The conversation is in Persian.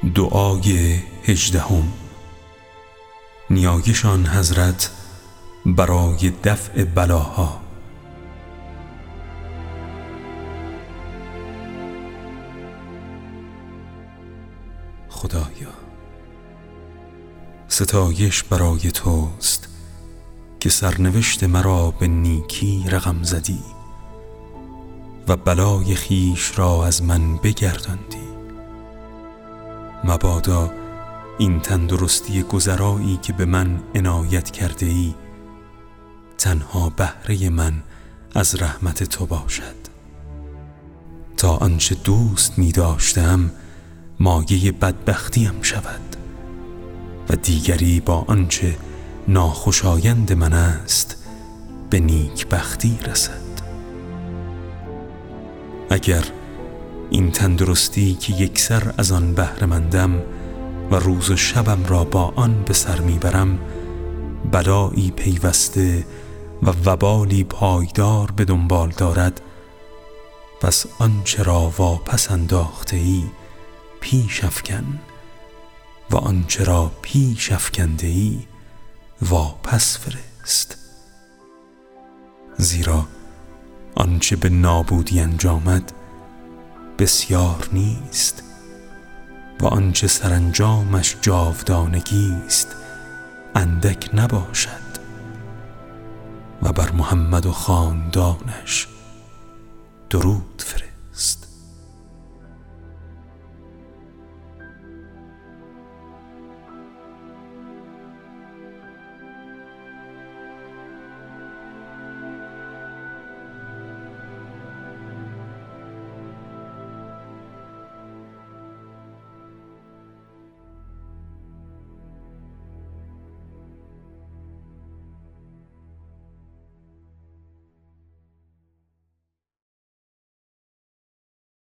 دعای 18 نیایشان حضرت برای دفع بلاها. خدایا، ستایش برای توست که سرنوشت مرا به نیکی رقم زدی و بلای خویش را از من بگرداندی. مبادا این تندرستی گذرایی که به من عنایت کرده ای تنها بهره من از رحمت تو باشد، تا آنچه دوست می داشتم مایه بدبختیم شود و دیگری با آنچه ناخوشایند من است به نیکبختی رسد. اگر این تندرستی که یکسر از آن بهره مندم و روز و شبم را با آن به سر میبرم بلایی پیوسته و وبالی پایدار به دنبال دارد، پس آنچه را واپس انداخته ای پیش افکن و آنچه را پیش افکنده ای واپس فرست. زیرا آنچه به نابودی انجامد بسیار نیست و آنچه سرانجامش جاودانگی است اندک نباشد. و بر محمد و خاندانش درود فرست.